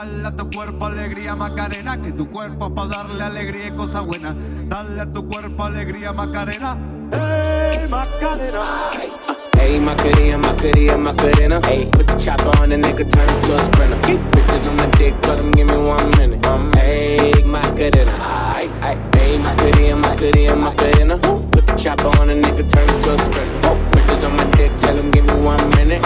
Dale a tu cuerpo alegría Macarena, que tu cuerpo es pa' darle alegría y cosas buenas. Dale a tu cuerpo alegría Macarena. Hey Macarena. Hey, Macarena, Macarena, Macarena. Hey, put the chopper on the nigga, turn him to a sprinter. Bitches on my dick, tell him give me 1 minute. Hey, Macarena. Hey, Macarena, Macarena, Macarena. Put the chopper on the nigga, turn him to a sprinter. Bitches on my dick, tell him give me 1 minute.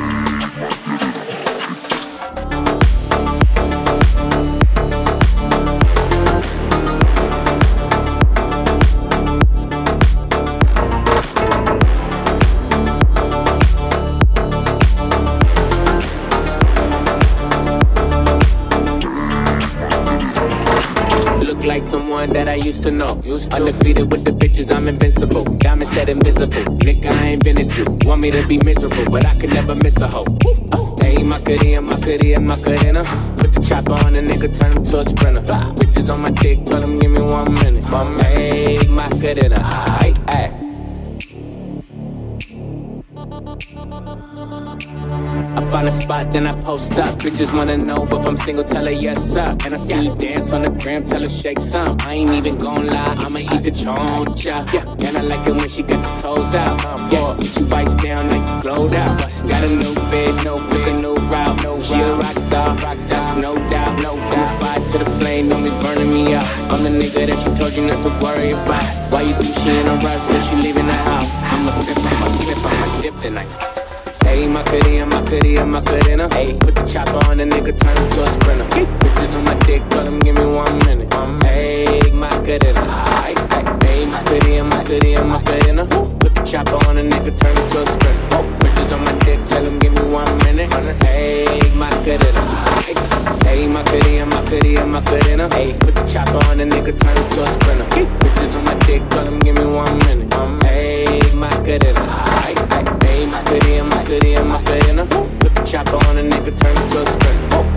Like someone that I used to know. Undefeated with the bitches, I'm invincible. Diamond said invisible. Nigga, I ain't been a Jew. Want me to be miserable, but I could never miss a hoe. Hey, Macarena, Macarena, Macarena. Put the chopper on the nigga, turn him to a sprinter. Bitches on my dick, tell him give me 1 minute. Hey, Macarena, aight. I find a spot, then I post up. Bitches wanna know if I'm single, tell her yes, sir. And I see you dance on the gram, tell her shake some. I ain't even gon' lie, I'ma eat the choncha. And I like it when she got the toes out. She bites down like you glowed out. Got a new bitch, took a new route. She a rock star, that's no doubt. I'ma fight to the flame, don't be burning me out. I'm the nigga that she told you not to worry about. Why you think she in a rush when she leaving the house? I'ma sip, I'ma flip, I'ma dip tonight. Hey, Macarena, Macarena, Macarena. Hey, put the chopper on the nigga, turn him to a sprinter. Bitches on my dick, tell him give me 1 minute. Hey, Macarena. Hey, Macarena, Macarena, Macarena. Put the chopper on the nigga, turn him to a sprinter. Bitches on my dick, tell him give me 1 minute. Hey, Macarena. Hey, Macarena, Macarena, Macarena. Hey, put the chopper on the nigga, turn him to a sprinter. Bitches on my dick, tell him give me 1 minute. Hey, Macarena. Hey, Macarena, Macarena, Macarena. Put the chopper on a nigga, turn him to a sprinter.